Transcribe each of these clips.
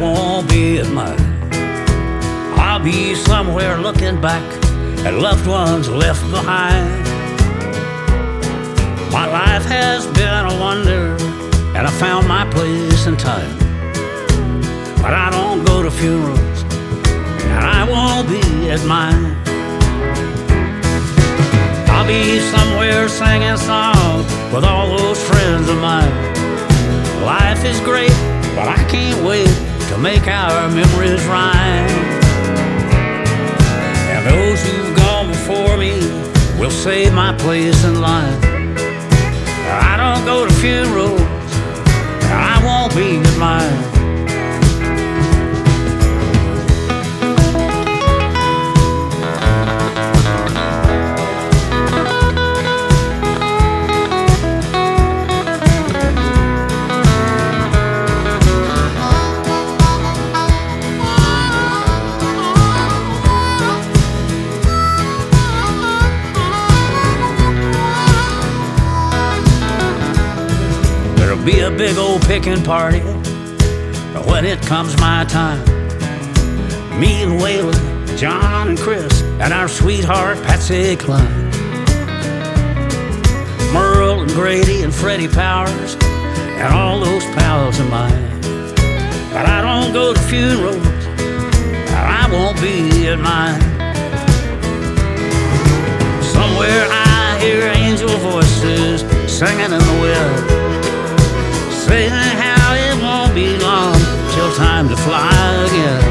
won't be at mine. I'll be somewhere looking back at loved ones left behind. My life has been a wonder, and I found my place in time. But I don't go to funerals, and I won't be at mine. I'll be somewhere singing songs with all those friends of mine. Life is great, but I can't wait to make our memories rhyme. And those who've gone before me will save my place in line. I don't go to funerals, and I won't be at mine. Be a big old picking party when it comes my time. Me and Waylon, John and Chris, and our sweetheart Patsy Cline. Merle and Grady and Freddie Powers and all those pals of mine. But I don't go to funerals, and I won't be at mine. Somewhere I hear angel voices singing in the wind, saying how it won't be long till time to fly again.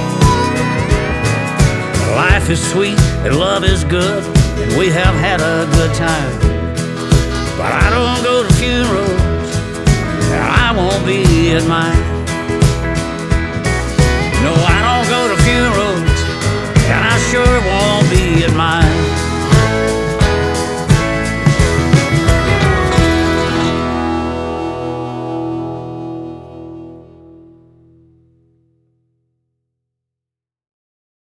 Life is sweet and love is good, and we have had a good time. But I don't go to funerals, and I won't be at mine.